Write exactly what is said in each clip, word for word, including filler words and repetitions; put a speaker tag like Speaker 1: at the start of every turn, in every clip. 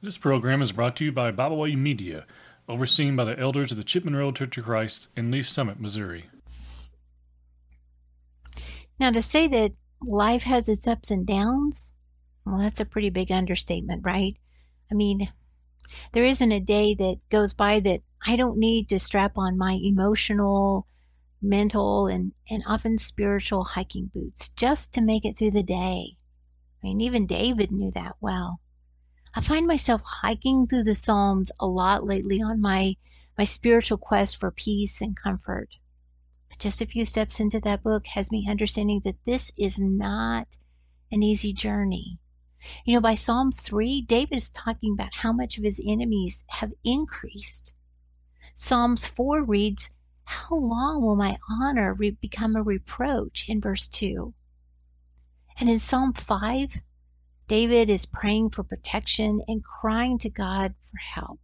Speaker 1: This program is brought to you by Byway Media, overseen by the elders of the Chipman Road Church of Christ in Lee Summit, Missouri.
Speaker 2: Now, to say that life has its ups and downs, well, that's a pretty big understatement, right? I mean, there isn't a day that goes by that I don't need to strap on my emotional, mental, and, and often spiritual hiking boots just to make it through the day. I mean, even David knew that well. I find myself hiking through the Psalms a lot lately on my, my spiritual quest for peace and comfort. But just a few steps into that book has me understanding that this is not an easy journey. You know, by Psalms three, David is talking about how much of his enemies have increased. Psalms four reads, "How long will my honor re- become a reproach?" in verse two. And in Psalm five, David is praying for protection and crying to God for help.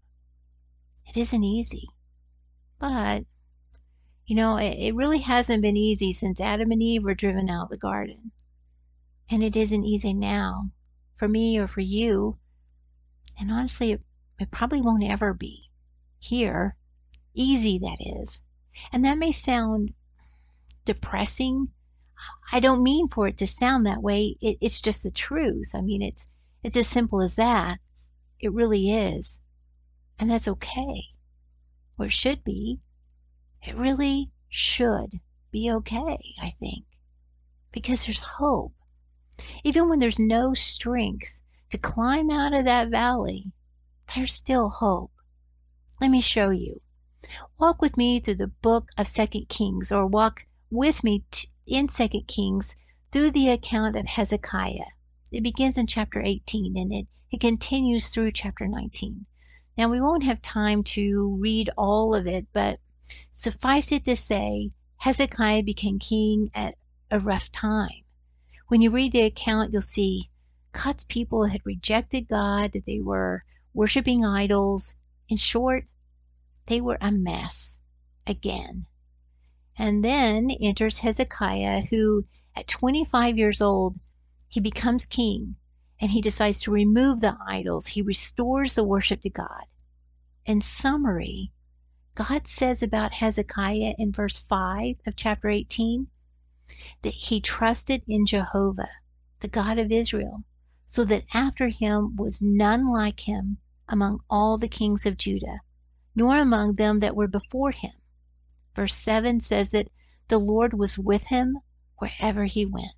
Speaker 2: It isn't easy, but, you know, it, it really hasn't been easy since Adam and Eve were driven out of the garden. And it isn't easy now for me or for you. And honestly, it, it probably won't ever be. Here, easy that is. And that may sound depressing. I don't mean for it to sound that way. It, it's just the truth. I mean, it's it's as simple as that. It really is. And that's okay. Or it should be. It really should be okay, I think. Because there's hope. Even when there's no strength to climb out of that valley, there's still hope. Let me show you. Walk with me through the book of Second Kings, or walk with me t- in Second Kings through the account of Hezekiah. It begins in chapter eighteen and it, it continues through chapter nineteen. Now, we won't have time to read all of it, but suffice it to say, Hezekiah became king at a rough time. When you read the account, you'll see God's people had rejected God. They were worshiping idols. In short, they were a mess again. And then enters Hezekiah, who at twenty-five years old, he becomes king, and he decides to remove the idols. He restores the worship to God. In summary, God says about Hezekiah in verse five of chapter eighteen, that he trusted in Jehovah, the God of Israel, so that after him was none like him among all the kings of Judah, nor among them that were before him. Verse seven says that the Lord was with him wherever he went.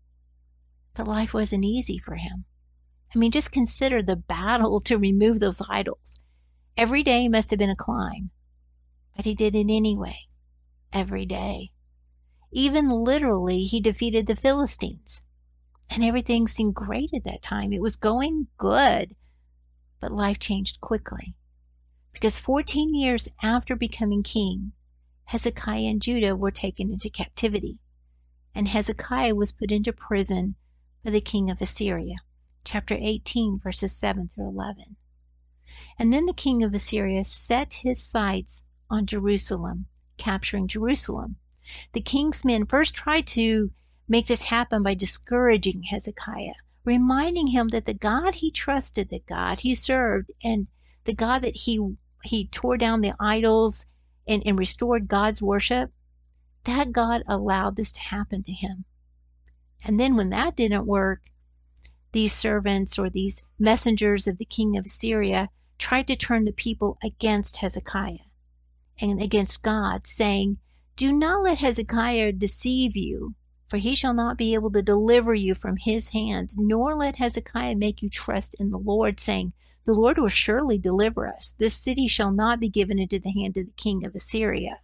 Speaker 2: But life wasn't easy for him. I mean, just consider the battle to remove those idols. Every day must have been a climb, but he did it anyway, every day. Even literally, he defeated the Philistines, and everything seemed great at that time. It was going good, but life changed quickly, because fourteen years after becoming king, Hezekiah and Judah were taken into captivity, and Hezekiah was put into prison by the king of Assyria. Chapter eighteen, verses seven through eleven. And then the king of Assyria set his sights on Jerusalem, capturing Jerusalem. The king's men first tried to make this happen by discouraging Hezekiah, reminding him that the God he trusted, the God he served, and the God that he he tore down the idols and, and restored God's worship, that God allowed this to happen to him. And then when that didn't work, these servants or these messengers of the king of Assyria tried to turn the people against Hezekiah and against God, saying, "Do not let Hezekiah deceive you, for he shall not be able to deliver you from his hand, nor let Hezekiah make you trust in the Lord, saying, the Lord will surely deliver us. This city shall not be given into the hand of the king of Assyria."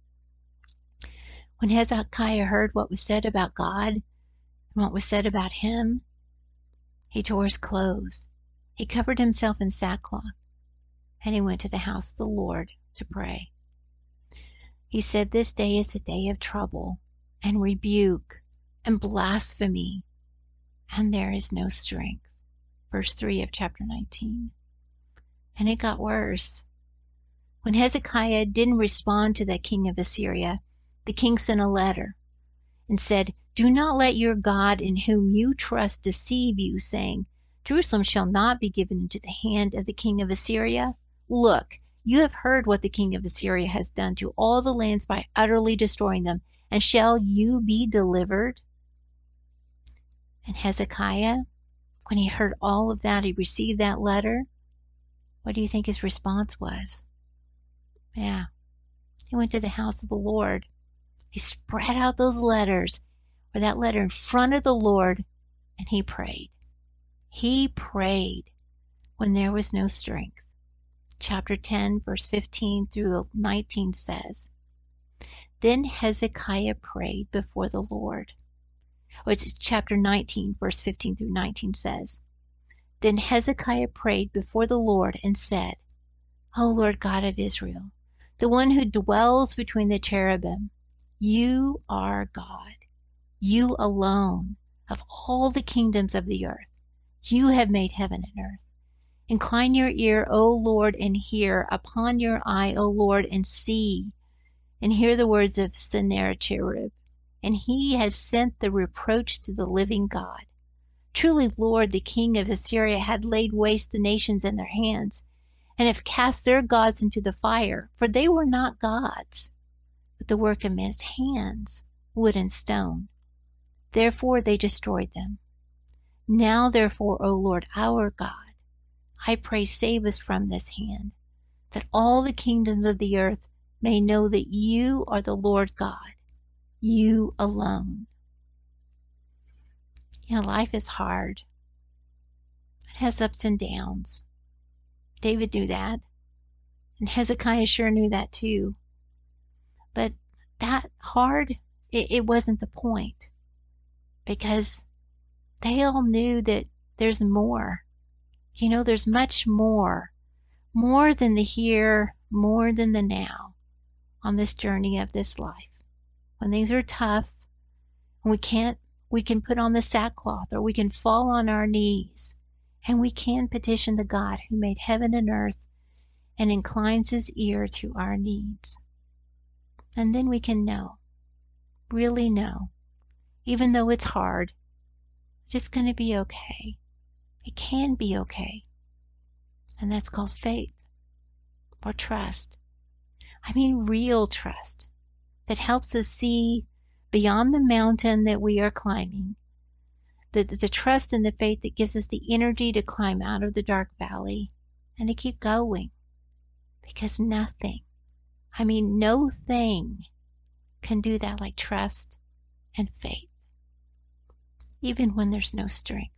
Speaker 2: When Hezekiah heard what was said about God and what was said about him, he tore his clothes. He covered himself in sackcloth, and he went to the house of the Lord to pray. He said, "This day is a day of trouble and rebuke and blasphemy, and there is no strength." Verse three of chapter nineteen. And it got worse. When Hezekiah didn't respond to the king of Assyria, the king sent a letter and said, "Do not let your God in whom you trust deceive you, saying, Jerusalem shall not be given into the hand of the king of Assyria. Look, you have heard what the king of Assyria has done to all the lands by utterly destroying them, and shall you be delivered? And Hezekiah, when he heard all of that, he received that letter. What do you think his response was? Yeah, he went to the house of the Lord. He spread out those letters, or that letter in front of the Lord, and he prayed. He prayed when there was no strength. Chapter ten, verse fifteen through nineteen says, Then Hezekiah prayed before the Lord. Which chapter nineteen, verse fifteen through nineteen says, Then Hezekiah prayed before the Lord and said, O Lord God of Israel, the one who dwells between the cherubim, you are God. You alone of all the kingdoms of the earth. You have made heaven and earth. Incline your ear, O Lord, and hear. Upon your eye, O Lord, and see. And hear the words of Sennacherib. And he has sent the reproach to the living God. Truly, Lord, the king of Assyria had laid waste the nations in their hands, and have cast their gods into the fire, for they were not gods, but the work of men's hands, wood and stone. Therefore they destroyed them. Now therefore, O Lord our God, I pray save us from this hand, that all the kingdoms of the earth may know that you are the Lord God, you alone. You know, life is hard. It has ups and downs. David knew that, and Hezekiah sure knew that too. But that hard, it, it wasn't the point, because they all knew that there's more. You know, there's much more, more than the here, more than the now on this journey of this life. When things are tough, and we can't, we can put on the sackcloth, or we can fall on our knees, and we can petition the God who made heaven and earth and inclines his ear to our needs. And then we can know, really know, even though it's hard, it's going to be okay. It can be okay. And that's called faith or trust. I mean real trust that helps us see beyond the mountain that we are climbing. The, the trust and the faith that gives us the energy to climb out of the dark valley and to keep going. Because nothing, I mean no thing, can do that like trust and faith, even when there's no strength.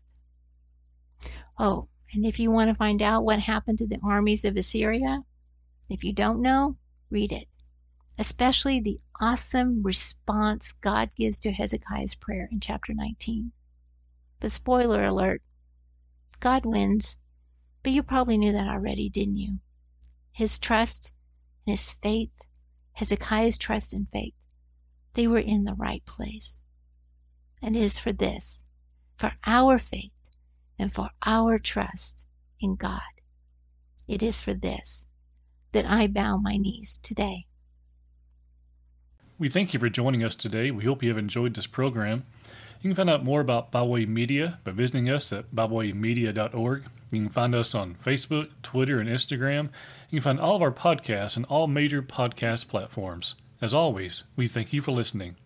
Speaker 2: Oh, and if you want to find out what happened to the armies of Assyria, if you don't know, read it. Especially the awesome response God gives to Hezekiah's prayer in chapter nineteen. But spoiler alert, God wins. But you probably knew that already, didn't you? His trust and his faith, Hezekiah's trust and faith, they were in the right place. And it is for this, for our faith and for our trust in God, it is for this that I bow my knees today.
Speaker 1: We thank you for joining us today. We hope you have enjoyed this program. You can find out more about Bible Way Media by visiting us at bible way media dot org. You can find us on Facebook, Twitter, and Instagram. You can find all of our podcasts on all major podcast platforms. As always, we thank you for listening.